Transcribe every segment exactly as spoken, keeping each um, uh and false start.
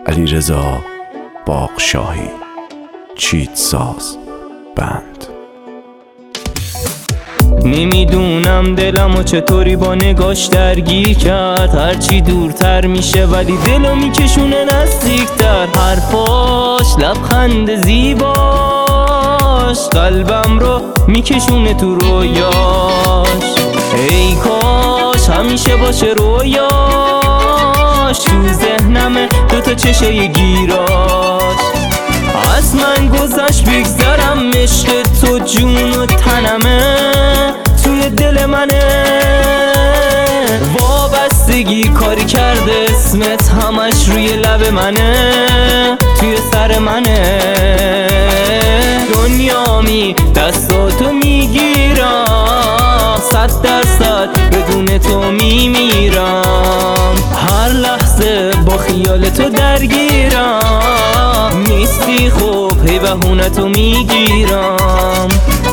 علیرضا باغشاهی، چیتساز بند. نمیدونم دلمو چطوری با نگاش درگیر کرد، هرچی دورتر میشه ولی دلو میکشونه نزدیکتر. حرفاش، لبخند زیباش، قلبم رو میکشونه تو رویاش. ای کاش همیشه باشه رویاش، تو ذهنمه دوتا چشه گیراش. از من گذشت بگذرم، عشق تو جون و تنمه، توی دل منه. وابستگی کاری کرده اسمت، همش روی لب منه، توی سر منه. دنیامی دستاتو میگیرم، صد درصد بدون تو میمیرم. هر لحظه با خیال تو درگیرم، نیستی خوب هی بهونتو میگیرم.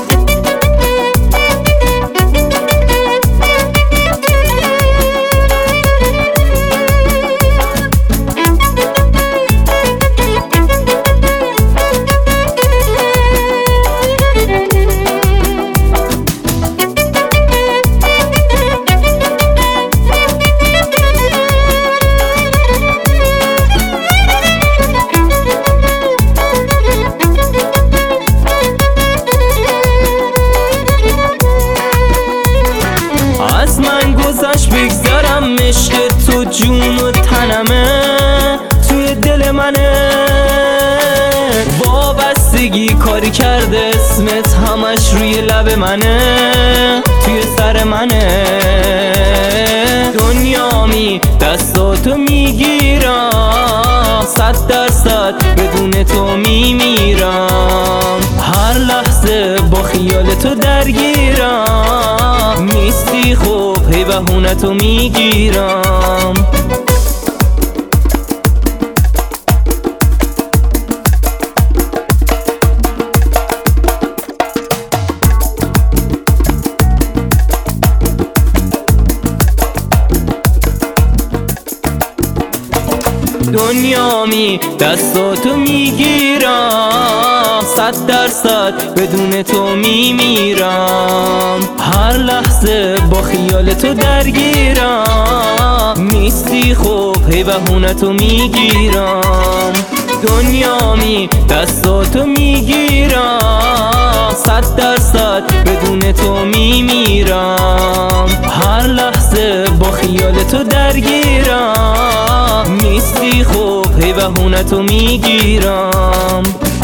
از من گذشت بگذرم، عشق تو جون و تنمه، توی دل منه. وابستگی کاری کرده اسمت، همش روی لب منه، توی سر منه. دنیامی دستاتو میگیرم، صد درصد بدون تو میمیرم. هر لحظه با خیال تو درگیرم، نیستی خوب هی بهونتو میگیرم. دنیامی دستاتو میگیرم، صد درصد بدون تو میمیرم. هر لحظه با خیال تو درگیرم، نیستی خوب هی بهونتو میگیرم. دنیامی دستاتو میگیرم، صد درصد بدون تو میمیرم. هر لحظه با خیال تو درگیرم، نیستی خوب هی بهونتو میگیرم.